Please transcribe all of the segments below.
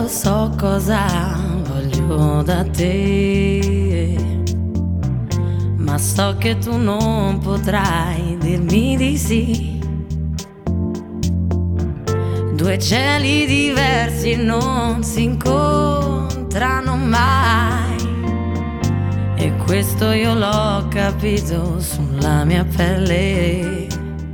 lo so cosa voglio da te, ma so che tu non potrai dirmi di sì. Due cieli diversi non si incontrano mai, e questo io l'ho capito sulla mia pelle,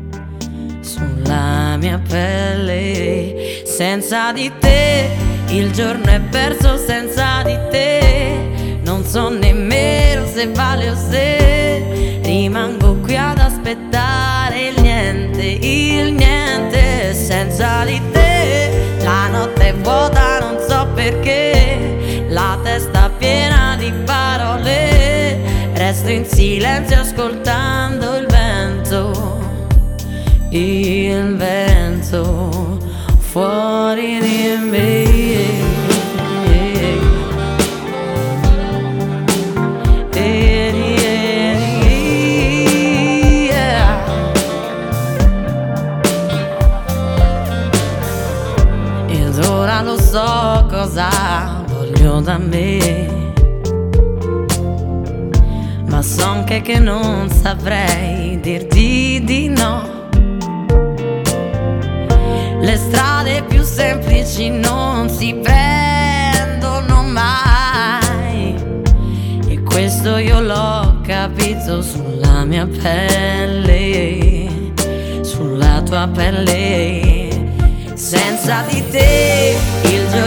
sulla mia pelle. Senza di te il giorno è perso, senza di te non so nemmeno se vale o se rimango qui ad aspettare il niente, il niente. Senza di te la notte è vuota, non so perché, la testa piena di parole, resto in silenzio ascoltando il vento fuori di me. Ed ora lo so cosa voglio da me, ma so anche che non saprei dirti di no. Le strade più semplici non si prendono mai, e questo io l'ho capito sulla mia pelle, sulla tua pelle. Senza di te il giorno